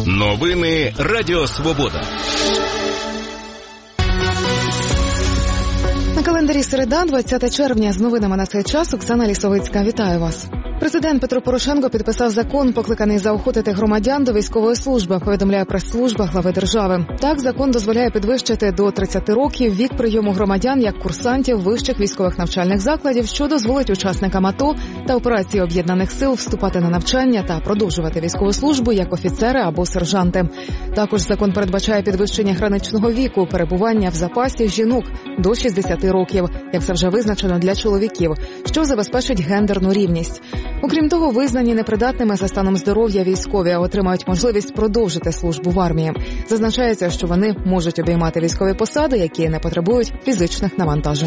Новини Радіо Свобода. На календарі середа, 20 червня. З новинами на цей час Оксана Лісовицька. Вітаю вас. Президент Петро Порошенко підписав закон, покликаний заохотити громадян до військової служби, повідомляє прес-служба глави держави. Так, закон дозволяє підвищити до 30 років вік прийому громадян як курсантів вищих військових навчальних закладів, що дозволить учасникам АТО та операції Об'єднаних сил вступати на навчання та продовжувати військову службу як офіцери або сержанти. Також закон передбачає підвищення граничного віку перебування в запасі жінок до 60 років, як це вже визначено для чоловіків, що забезпечить гендерну рівність. Окрім того, визнані непридатними за станом здоров'я військові отримають можливість продовжити службу в армії. Зазначається, що вони можуть обіймати військові посади, які не потребують фізичних навантажень.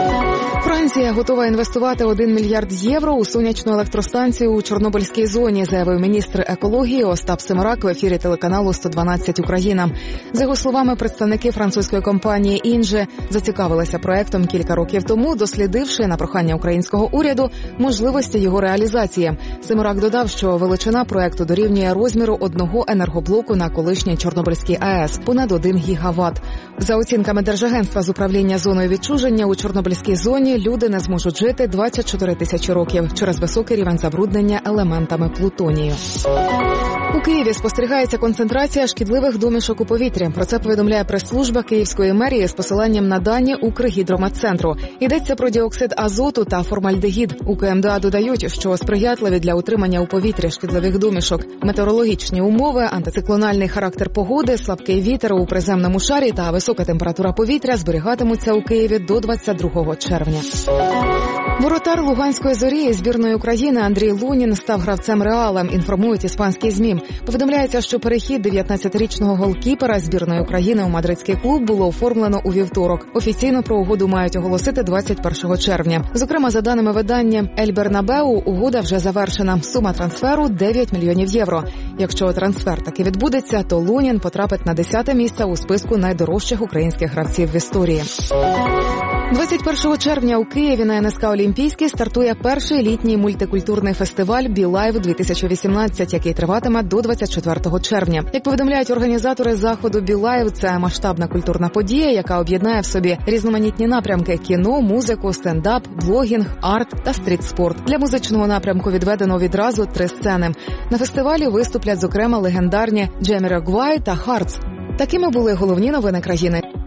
Франція готова інвестувати 1 мільярд євро у сонячну електростанцію у Чорнобильській зоні, заявив міністр екології Остап Семерак в ефірі телеканалу «112 Україна». За його словами, представники французької компанії «Інже» зацікавилися проектом кілька років тому, дослідивши на прохання українського уряду можливості його реалізації. Семерак додав, що величина проекту дорівнює розміру одного енергоблоку на колишній Чорнобильській АЕС – понад 1 гігаватт. За оцінками Держагентства з управління зоною відчуження, у Чорнобильській зоні люди не зможуть жити 24 тисячі років через високий рівень забруднення елементами плутонію. У Києві спостерігається концентрація шкідливих домішок у повітрі. Про це повідомляє прес-служба Київської мерії з посиланням на дані Укргідрометцентру. Йдеться про діоксид азоту та формальдегід. У КМДА додають, що сприятливі для утримання у повітрі шкідливих домішок метеорологічні умови, антициклональний характер погоди, слабкий вітер у приземному шарі та висока температура повітря зберігатимуться у Києві до 22 червня. Воротар Луганської «Зорі» із збірної України Андрій Лунін став гравцем «Реала», інформують іспанські ЗМІ. Повідомляється, що перехід 19-річного голкіпера збірної України у мадридський клуб було оформлено у вівторок. Офіційно про угоду мають оголосити 21 червня. Зокрема, за даними видання «Ель Бернабеу», угода вже завершена. Сума трансферу – 9 мільйонів євро. Якщо трансфер таки відбудеться, то Лунін потрапить на 10-те місце у списку найдорожчих українських гравців в історії. 21 червня у Києві на НСК «Олімпійський» стартує перший літній мультикультурний фестиваль «Білайв-2018», який триватиме до 24 червня. Як повідомляють організатори заходу, «Білайв» – це масштабна культурна подія, яка об'єднає в собі різноманітні напрямки – кіно, музику, стендап, блогінг, арт та стрітспорт. Для музичного напрямку відведено відразу 3 сцени. На фестивалі виступлять, зокрема, легендарні Джемірогвай та Хартс. Такими були головні новини країни.